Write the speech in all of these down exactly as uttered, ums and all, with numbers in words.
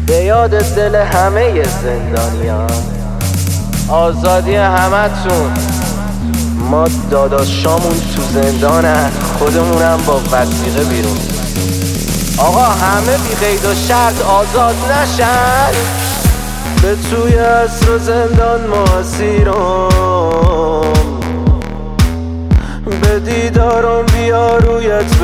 به یاد دل همه زندانیان، آزادی همتون. ما داداشامون تو زندانن، خودمونم با وثیقه بیرون. آقا همه بی قید و شرط آزاد نشن. به توی عصر و زندان ما اسیرم، به دیدارم بیا رویت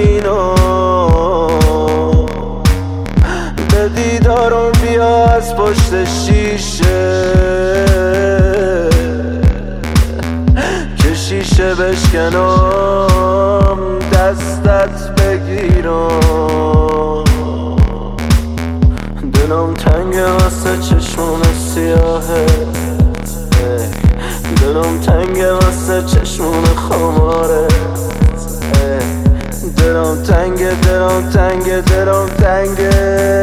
ببینم، به دیدارم بیا از پشت شیشه که شیشه بشکنم دستت بگیرم. دلم تنگه واسه چشمون سیاهت، دلم تنگه واسه چشمون خمارت، دلم تنگه دلم تنگه دلم تنگه.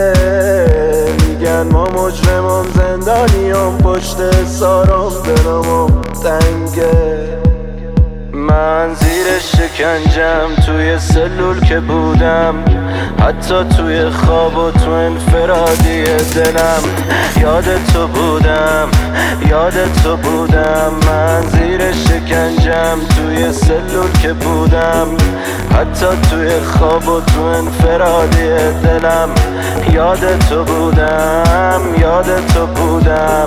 میگن ما مجرمم زندانیم پشت سارم، دلمم تنگه. من زیر شکنجم توی سلول که بودم، حتی توی خواب و تو انفرادی دلم. یاد تو بودم یاد تو بودم، من زیر شکنجم توی سلول که بودم، حتی توی خواب و تو انفرادی دلم. یاد تو بودم یاد تو بودم.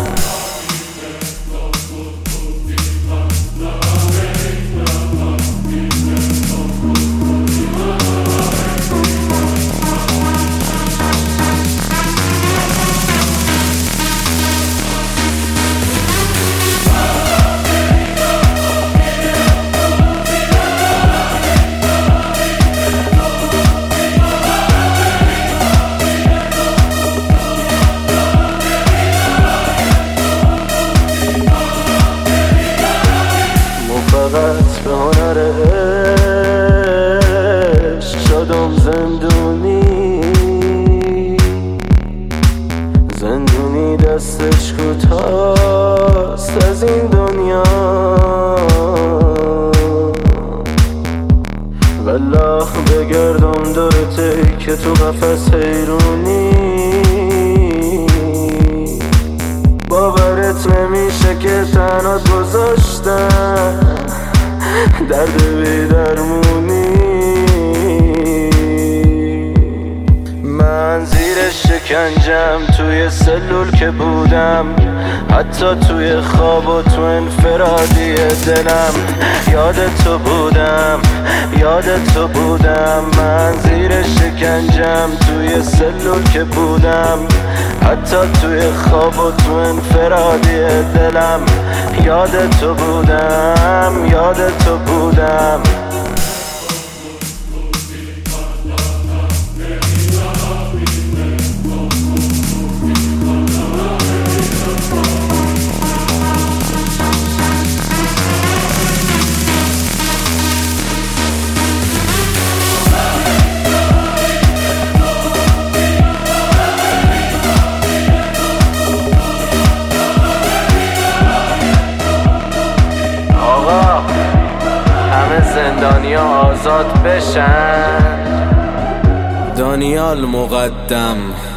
فقط به هنر عشق شدم زندونی، زندونی دستش کوتاست از این دنیا. والله بگردم دورته که تو قفس حیرونی، باورت نمیشه که تنات گذاشتم درد بی درمونی. من زیر شکنجم توی سلول که بودم، حتی توی خواب و تو انفرادی دلم. یاد تو بودم یاد تو بودم، من زیر شکنجم توی سلول که بودم، حتی توی خواب و تو انفرادی دلم. یاد تو بودم یاد تو بودم. زندانیا آزاد بشن. دانیال مقدم.